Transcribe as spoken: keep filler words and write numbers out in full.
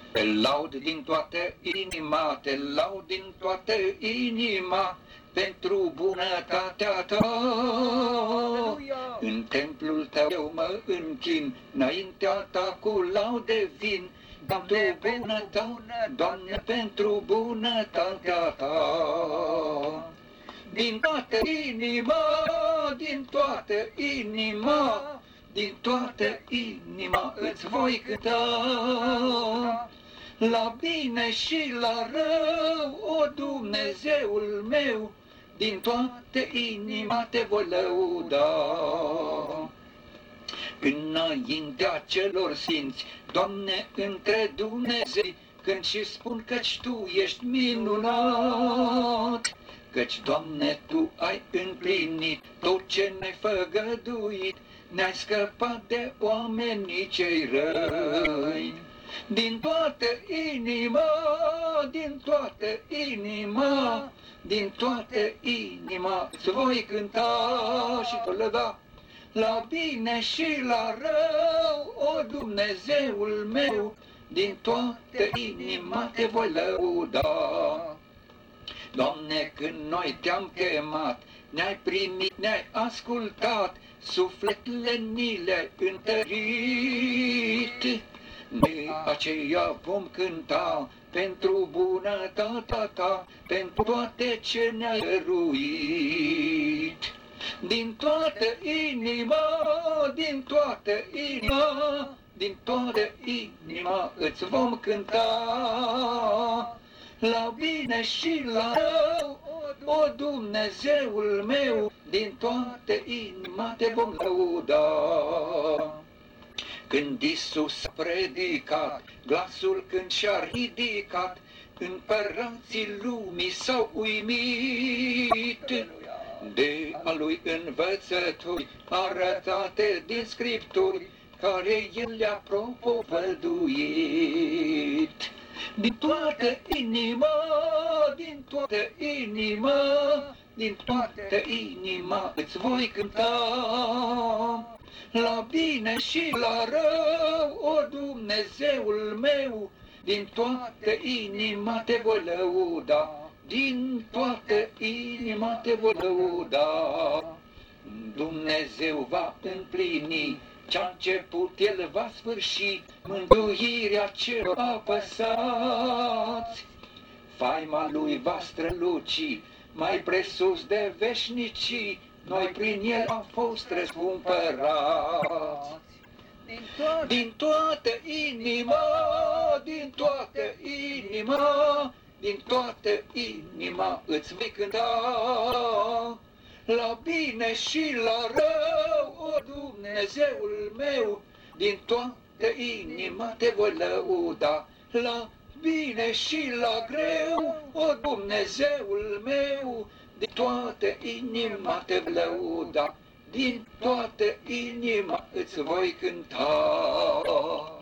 Te laud din toată inima, te laud din toată inima, pentru bunătatea ta. Aleluia! În templul tău eu mă închin, înaintea ta cu laude vin, Doamne, pentru bunătate, Doamne, pentru bunătatea ta. Din toată inima, din toată inima, din toată inima îți voi cânta. La bine și la rău, o Dumnezeul meu, din toată inima te voi lăuda. Înaintea celor sfinți, Doamne, între Dumnezei, când și spun căci Tu ești minunat, căci, Doamne, Tu ai împlinit tot ce ne-ai făgăduit, ne-ai scăpat de oamenii cei răi. Din toată inima, din toată inima, din toată inima îți voi cânta și te lăuda. La bine și la rău, o Dumnezeul meu, din toată inima te voi lăuda. Doamne, când noi te-am chemat, ne-ai primit, ne-ai ascultat, sufletele ni le-ai întărit. De aceea vom cânta pentru bunătatea ta, pentru toate ce ne-ai dăruit. Din toată inima, din toată inima, din toată inima îți vom cânta. La bine și la rău, o Dumnezeul meu, din toată inima te vom lăuda. Când Iisus a predicat, glasul când și-a ridicat, împărații lumii s-au uimit de a lui învățături arătate din Scripturi, care el le-a propovăduit. Din toată inima, din toată inima, din toată inima îți voi cânta. La bine și la rău, o Dumnezeul meu, din toată inima te voi lăuda. Din toată inima te voi lăuda. Dumnezeu va împlini ce-a început, El va sfârși mântuirea celor apăsați. Faima Lui va străluci mai presus de veșnicii, noi prin El am fost răscumpărați. Din toată inima, din toată inima, din toată inima îți vei cânta. La bine și la rău, o Dumnezeul meu, din toată inima te voi lăuda. La bine și la greu, o Dumnezeul meu, din toată inima te voi lăuda. Din toată inima îți voi cânta.